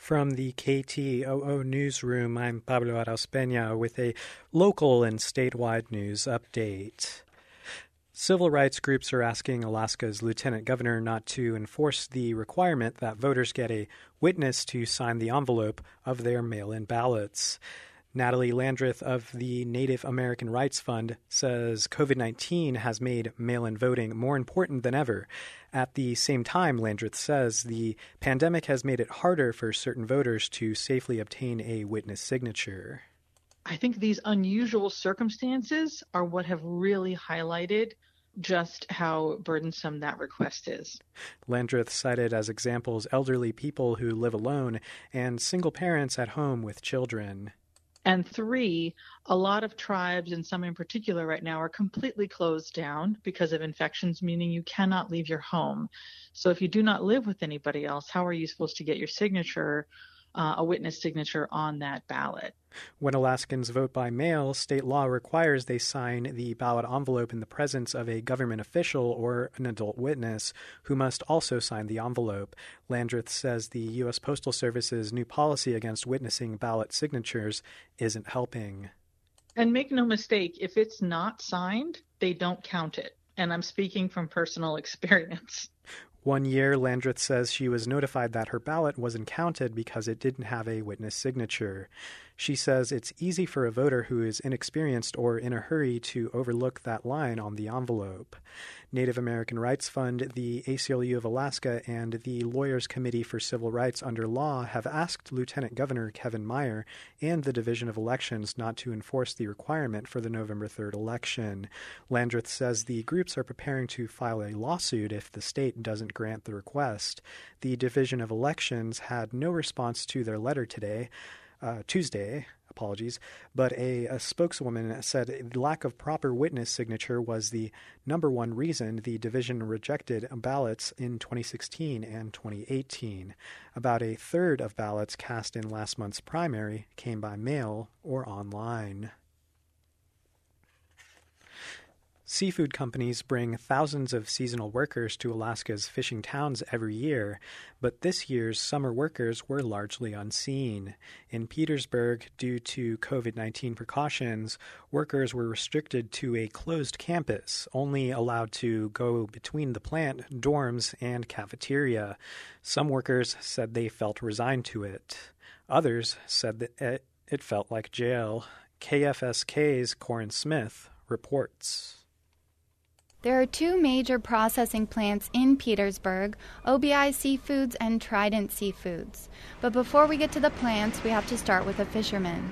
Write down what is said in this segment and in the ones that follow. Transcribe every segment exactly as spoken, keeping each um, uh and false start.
From the K T O O newsroom, I'm Pablo Arauz-Peña with a local and statewide news update. Civil rights groups are asking Alaska's lieutenant governor not to enforce the requirement that voters get a witness to sign the envelope of their mail-in ballots. Natalie Landreth of the Native American Rights Fund says covid nineteen has made mail-in voting more important than ever. At the same time, Landreth says the pandemic has made it harder for certain voters to safely obtain a witness signature. I think these unusual circumstances are what have really highlighted just how burdensome that request is. Landreth cited as examples elderly people who live alone and single parents at home with children. And three, a lot of tribes, and some in particular right now, are completely closed down because of infections, meaning you cannot leave your home. So if you do not live with anybody else, how are you supposed to get your signature, uh, a witness signature on that ballot? When Alaskans vote by mail, state law requires they sign the ballot envelope in the presence of a government official or an adult witness, who must also sign the envelope. Landreth says the U S Postal Service's new policy against witnessing ballot signatures isn't helping. And make no mistake, if it's not signed, they don't count it. And I'm speaking from personal experience. One year, Landreth says she was notified that her ballot wasn't counted because it didn't have a witness signature. She says it's easy for a voter who is inexperienced or in a hurry to overlook that line on the envelope. Native American Rights Fund, the A C L U of Alaska, and the Lawyers Committee for Civil Rights Under Law have asked Lieutenant Governor Kevin Meyer and the Division of Elections not to enforce the requirement for the November third election. Landreth says the groups are preparing to file a lawsuit if the state doesn't grant the request. The Division of Elections had no response to their letter today. Uh, Tuesday, apologies, but a, a spokeswoman said lack of proper witness signature was the number one reason the division rejected ballots in twenty sixteen and twenty eighteen. About a third of ballots cast in last month's primary came by mail or online. Seafood companies bring thousands of seasonal workers to Alaska's fishing towns every year, but this year's summer workers were largely unseen. In Petersburg, due to covid nineteen precautions, workers were restricted to a closed campus, only allowed to go between the plant, dorms, and cafeteria. Some workers said they felt resigned to it. Others said that it, it felt like jail. K F S K's Corin Smith reports. There are two major processing plants in Petersburg, O B I Seafoods and Trident Seafoods. But before we get to the plants, we have to start with a fisherman.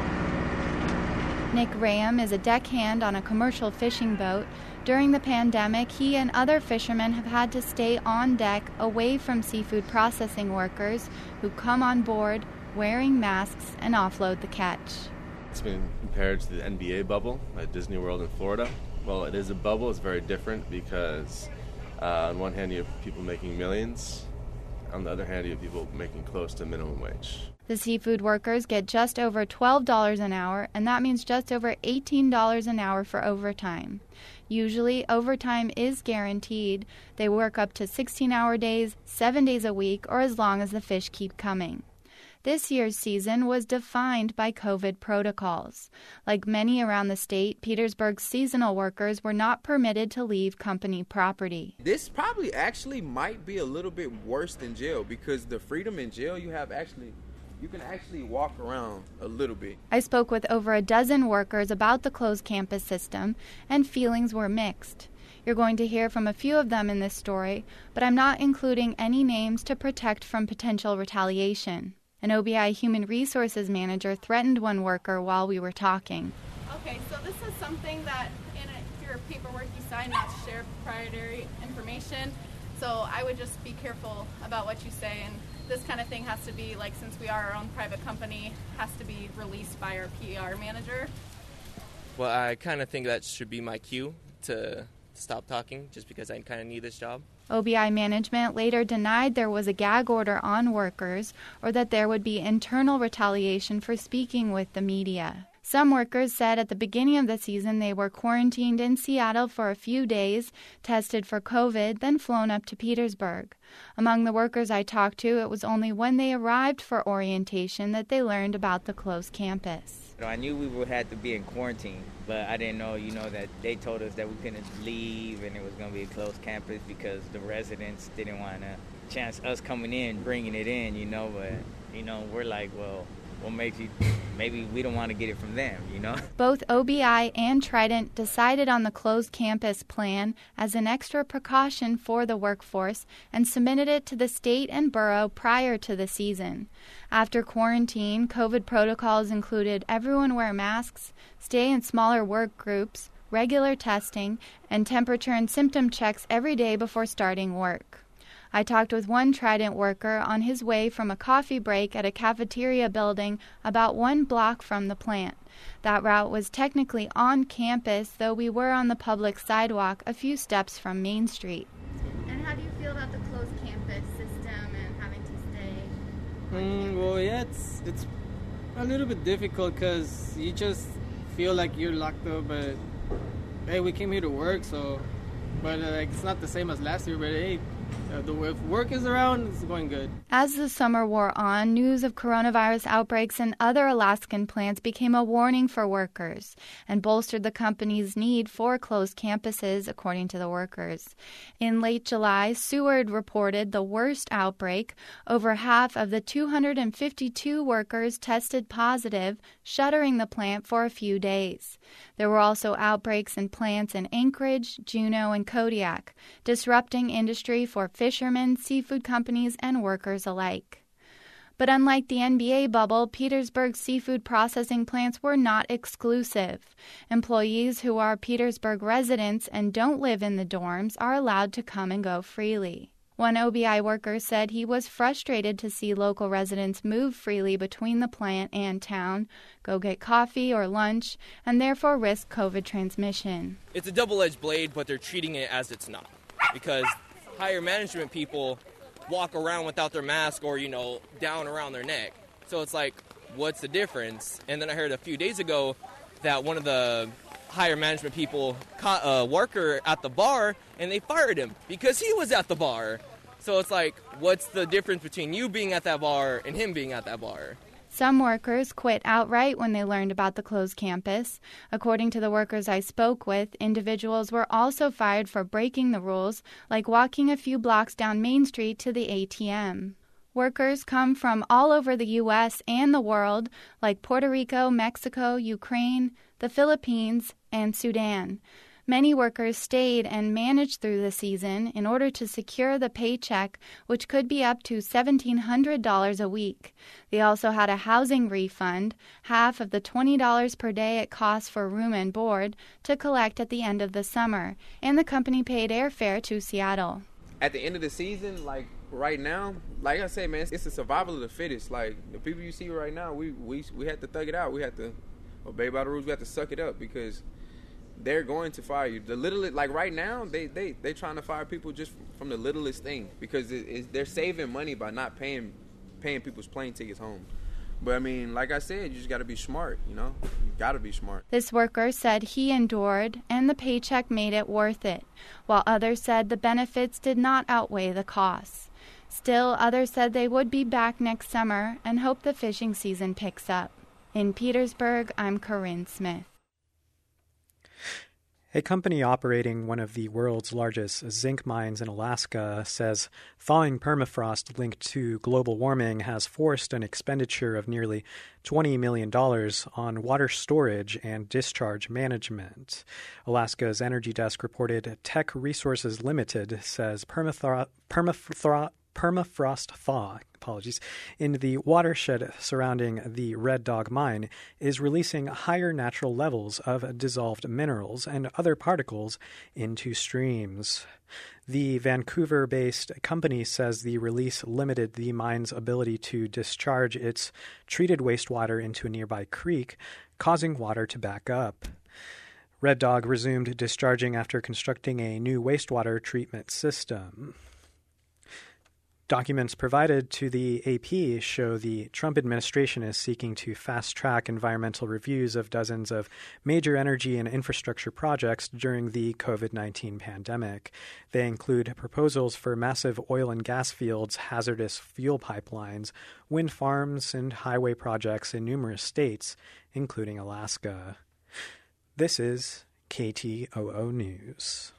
Nick Graham is a deckhand on a commercial fishing boat. During the pandemic, he and other fishermen have had to stay on deck away from seafood processing workers who come on board wearing masks and offload the catch. It's been compared to the N B A bubble at Disney World in Florida. Well, it is a bubble. It's very different because uh, on one hand you have people making millions. On the other hand, you have people making close to minimum wage. The seafood workers get just over twelve dollars an hour, and that means just over eighteen dollars an hour for overtime. Usually, overtime is guaranteed. They work up to sixteen-hour days, seven days a week, or as long as the fish keep coming. This year's season was defined by COVID protocols. Like many around the state, Petersburg's seasonal workers were not permitted to leave company property. This probably actually might be a little bit worse than jail because the freedom in jail you have actually, you can actually walk around a little bit. I spoke with over a dozen workers about the closed campus system, and feelings were mixed. You're going to hear from a few of them in this story, but I'm not including any names to protect from potential retaliation. An O B I human resources manager threatened one worker while we were talking. Okay, so this is something that in a, your paperwork you sign not to share proprietary information. So I would just be careful about what you say, and this kind of thing has to be, like, since we are our own private company, has to be released by our P R manager. Well, I kind of think that should be my cue to stop talking just because I kind of need this job. O B I management later denied there was a gag order on workers or that there would be internal retaliation for speaking with the media. Some workers said at the beginning of the season they were quarantined in Seattle for a few days, tested for COVID, then flown up to Petersburg. Among the workers I talked to, it was only when they arrived for orientation that they learned about the closed campus. I knew we would have to be in quarantine, but I didn't know, you know, that they told us that we couldn't leave and it was going to be a closed campus because the residents didn't want to chance us coming in, bringing it in, you know, but, you know, we're like, well, what makes you, maybe we don't want to get it from them, you know? Both O B I and Trident decided on the closed campus plan as an extra precaution for the workforce and submitted it to the state and borough prior to the season. After quarantine, COVID protocols included everyone wear masks, stay in smaller work groups, regular testing, and temperature and symptom checks every day before starting work. I talked with one Trident worker on his way from a coffee break at a cafeteria building about one block from the plant. That route was technically on campus, though we were on the public sidewalk a few steps from Main Street. And how do you feel about the closed campus system and having to stay on mm, campus? Well, yeah, it's, it's a little bit difficult because you just feel like you're locked up, but hey, we came here to work, so, but uh, like, it's not the same as last year, but hey, Uh, the, if work is around, it's going good. As the summer wore on, news of coronavirus outbreaks in other Alaskan plants became a warning for workers and bolstered the company's need for closed campuses, according to the workers. In late July, Seward reported the worst outbreak. Over half of the two hundred fifty-two workers tested positive, shuttering the plant for a few days. There were also outbreaks in plants in Anchorage, Juneau, and Kodiak, disrupting industry for fishermen, seafood companies, and workers alike. But unlike the N B A bubble, Petersburg's seafood processing plants were not exclusive. Employees who are Petersburg residents and don't live in the dorms are allowed to come and go freely. One O B I worker said he was frustrated to see local residents move freely between the plant and town, go get coffee or lunch, and therefore risk COVID transmission. It's a double-edged blade, but they're treating it as it's not, because higher management people walk around without their mask or, you know, down around their neck. So it's like, what's the difference? And then I heard a few days ago that one of the higher management people caught a worker at the bar and they fired him because he was at the bar. So it's like, what's the difference between you being at that bar and him being at that bar? Some workers quit outright when they learned about the closed campus. According to the workers I spoke with, individuals were also fired for breaking the rules, like walking a few blocks down Main Street to the A T M. Workers come from all over the U S and the world, like Puerto Rico, Mexico, Ukraine, the Philippines, and Sudan. Many workers stayed and managed through the season in order to secure the paycheck, which could be up to seventeen hundred dollars a week. They also had a housing refund, half of the twenty dollars per day it costs for room and board, to collect at the end of the summer, and the company paid airfare to Seattle. At the end of the season, like right now, like I say, man, it's the survival of the fittest. Like the people you see right now, we we we had to thug it out. We had to obey by the rules. We had to suck it up because they're going to fire you. The littlest, like right now, they they they trying to fire people just from the littlest thing because it, it, they're saving money by not paying paying people's plane tickets home. But I mean, like I said, you just got to be smart. You know, you got to be smart. This worker said he endured, and the paycheck made it worth it, while others said the benefits did not outweigh the costs. Still, others said they would be back next summer and hope the fishing season picks up. In Petersburg, I'm Corinne Smith. A company operating one of the world's largest zinc mines in Alaska says thawing permafrost linked to global warming has forced an expenditure of nearly twenty million dollars on water storage and discharge management. Alaska's Energy Desk reported Tech Resources Limited says permafrost permafrost permafrost thaw, apologies, in the watershed surrounding the Red Dog mine is releasing higher natural levels of dissolved minerals and other particles into streams. The Vancouver-based company says the release limited the mine's ability to discharge its treated wastewater into a nearby creek, causing water to back up. Red Dog resumed discharging after constructing a new wastewater treatment system. Documents provided to the A P show the Trump administration is seeking to fast-track environmental reviews of dozens of major energy and infrastructure projects during the COVID nineteen pandemic. They include proposals for massive oil and gas fields, hazardous fuel pipelines, wind farms, and highway projects in numerous states, including Alaska. This is K T O O News.